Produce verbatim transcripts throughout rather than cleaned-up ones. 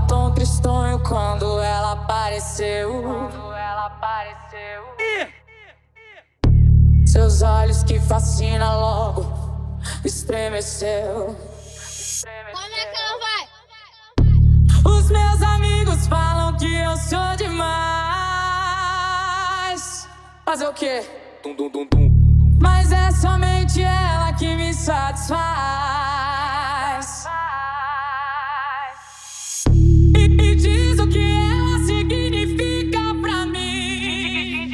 tão tristonho quando ela apareceu. Quando ela apareceu. Seus olhos que fascina logo estremeceu. Como é que ela vai? Os meus amigos falam que eu sou demais. Fazer o quê? Dum, dum, dum, dum. Mas é somente ela que me satisfaz. E, e diz o que ela significa pra mim.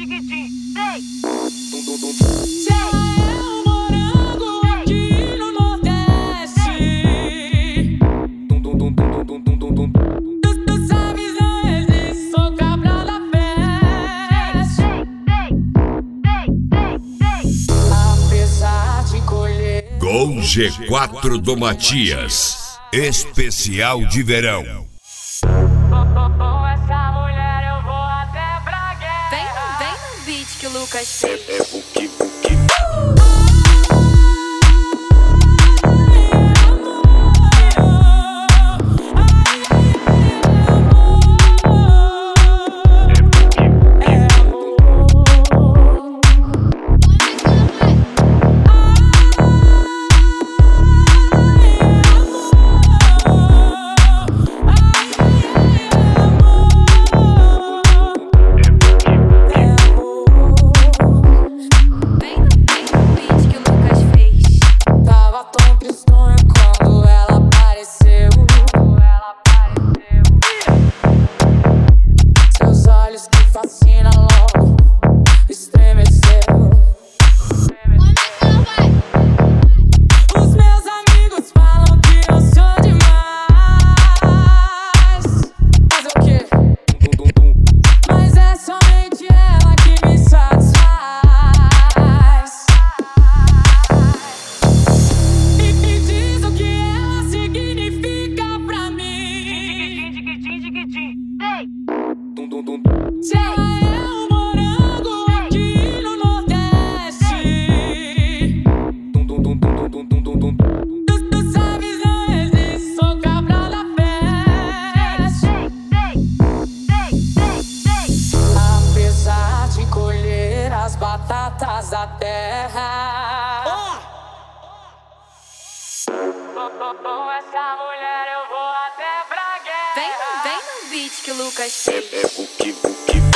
Dum, dum, dum. Se ela é um morango aqui no Nordeste, Dum, dum, dum, dum, dum, dum, dum, dum. tu, tu sabes, não existe, sou cabral da peste. Apesar de colher Gol G quatro do Matias, especial de verão. com essa mulher eu vou até pra guerra. Vem, vem no beat que o Lucas fez. É o que, o que. Vem no, vem no beat que o Lucas fez. Tava tão tristonho quando ela apareceu. Quando ela apareceu. Seus olhos que fascinam logo estremeceu. Como é que ela vai? Os meus amigos falam que eu sou demais. Fazer o quê? Dum, dum, dum. Mas é somente ela que me satisfaz. E, e diz o que ela significa pra mim. Dum, dum, dum. Se ela é um morango aqui no Nordeste, Dum, dum, dum, dum, dum, dum, dum, dum. tu, tu sabes, não existe, sou cabral da peste. Apesar de colher as batatas da terra, com essa mulher eu vou até pra guerra. Vem, vem no beat que o Lucas É fez. o que, o que.